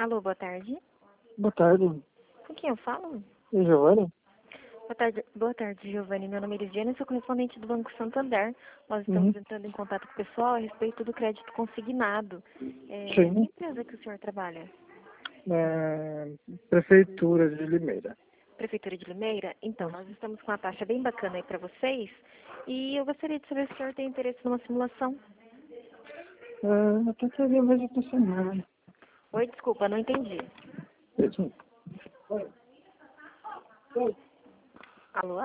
Alô, boa tarde. Boa tarde. Com quem eu falo? E Giovanni? Boa tarde, Giovanni. Meu nome é Elisiane, sou correspondente do Banco Santander. Nós estamos Uhum. entrando em contato com o pessoal a respeito do crédito consignado. Que Sim. empresa que o senhor trabalha? Prefeitura de Limeira. Prefeitura de Limeira? Então, nós estamos com uma taxa bem bacana aí para vocês e eu gostaria de saber se o senhor tem interesse numa simulação. Até queria mais essa semana. Oi, desculpa, não entendi. Mesmo. Alô?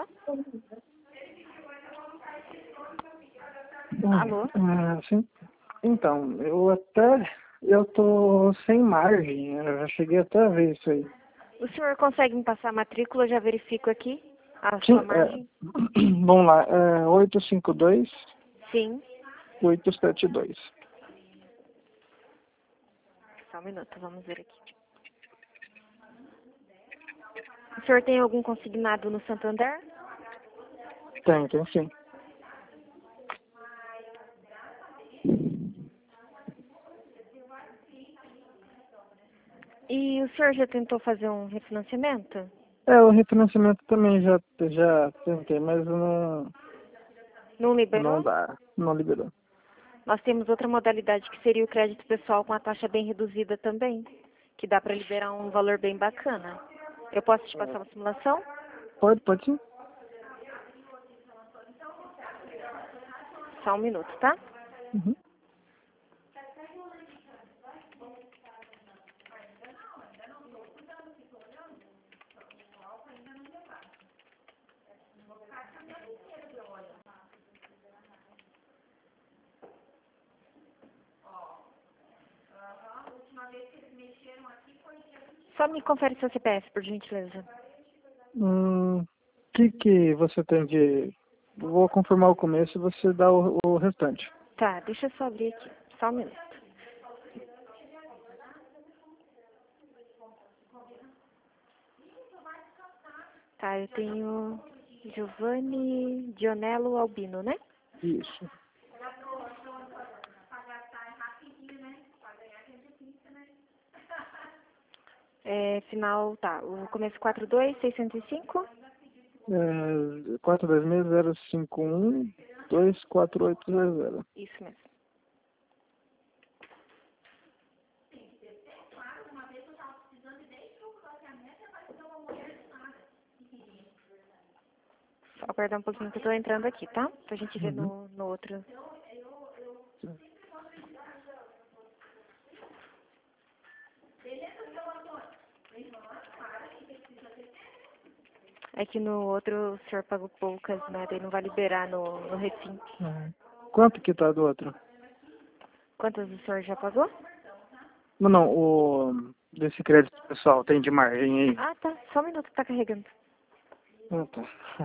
Alô? Sim. Então, eu tô sem margem. Eu já cheguei até a ver isso aí. O senhor consegue me passar a matrícula? Eu já verifico aqui a Sim, sua margem. vamos lá. 852 Sim. 872. Só um minuto, vamos ver aqui. O senhor tem algum consignado no Santander? Tem sim. E o senhor já tentou fazer um refinanciamento? O refinanciamento também já tentei, mas Não não liberou? dá. Não liberou. Nós temos outra modalidade que seria o crédito pessoal com a taxa bem reduzida também, que dá para liberar um valor bem bacana. Eu posso te passar uma simulação? Pode sim. Só um minuto, tá? Uhum. Só me confere seu CPF, por gentileza. Que você tem de... Vou confirmar o começo e você dá o restante. Tá, deixa eu só abrir aqui. Só um minuto. Tá, eu tenho Giovanni Dionello Albino, né? Isso. Final, tá. O começo 42605. 426-051-24800. Isso mesmo. Só aguardar um pouquinho que eu tô entrando aqui, tá? Pra gente ver Uhum. no outro. É que no outro o senhor pagou poucas, né? Daí não vai liberar no refim. Quanto que tá do outro? Quantas o senhor já pagou? Não, o desse crédito pessoal tem de margem aí? Ah, tá. Só um minuto que tá carregando. Tá.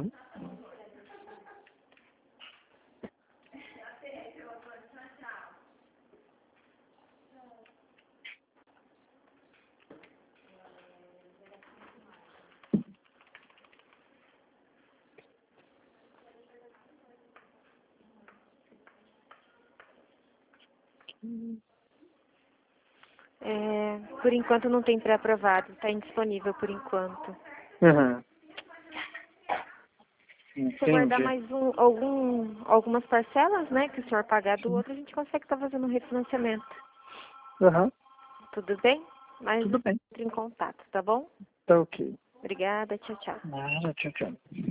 Por enquanto não tem pré-aprovado. Tá indisponível por enquanto. Uhum. Se eu guardar Entendi. mais algumas parcelas, né, que o senhor pagar do outro, a gente consegue estar fazendo um refinanciamento. Uhum. Tudo bem? Mas Tudo bem. entre em contato, tá bom? Tá ok. Obrigada, tchau, tchau. Nada, tchau, tchau.